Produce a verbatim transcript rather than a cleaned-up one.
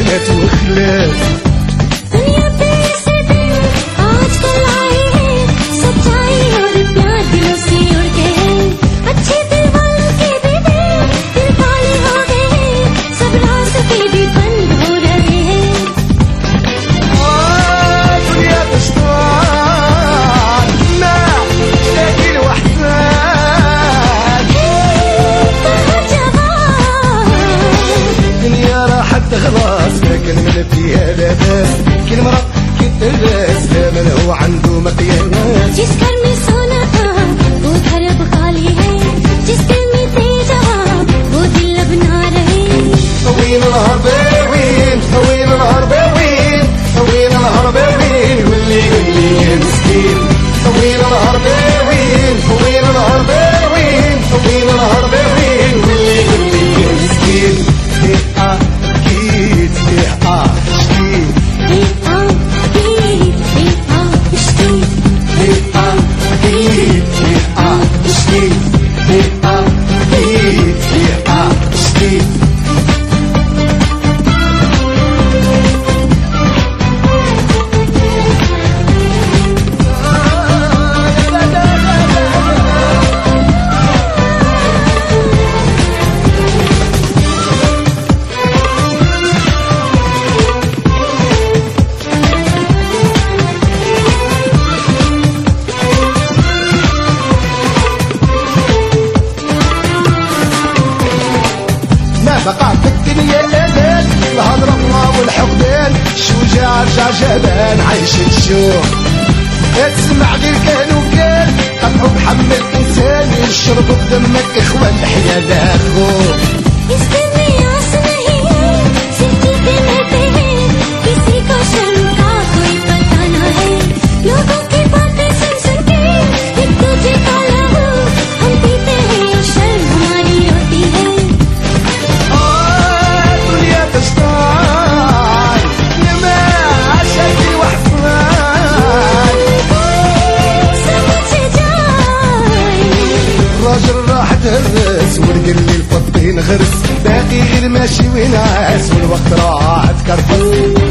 هات وخلاف दुनिया पे से दिन आजकल आए हैं, सच्चाई और प्यार दिलों से उड़ गए हैं. अच्छे दिल वालों के भी दिल दिल काले हो गए हैं, सब रास्ते भी बंद हो रहे हैं. दुनिया تشتاق ما تلاقي الوحدان, الدنيا راحت خلاص لكن من فيها لاباس. كل مرة كتلبس دائما هو عنده مقياس. जिस घर में सोना था वो घर अब खाली है, जिस दिल में थे जवाब वो दिल अब ना रहे. وين الهرباوين وين الهرباوين وين الهرباوين واللي واللي يا مسكين. وين الهرباوين وين الهرباوين وين الهرباوين واللي واللي يا مسكين. ايه اه اكيد ايه اه شكيت ايه اه اكيد ايه اه شكيت ايه اه اكيد ايه اه شكيت ايه اه اكيد ايه اه شكيت. بقى في الدنيا الأمان الهضرة الله والحقدان. الشجاع رجع جبان عايش الشوق, تسمع غير كان وكان قطعوا بحمل إنسان يشربوا بدمك إخوان الحياة داخوك. इस दिल में आस नहीं है, सिर्फ जीते मरते हैं, किसी को शर्म का कोई पता न है. लोगों की बातें सुन सुन के एक दूजे का लहू हम पीते हैं और शर्म हमारी होती है. الدنيا تشتاق لما عاشت الوحدان. समझ जाए الراجل راح تهرس والقل الفطين غرس, باقي غير ماشي ونعاس والوقت راح تكرفس.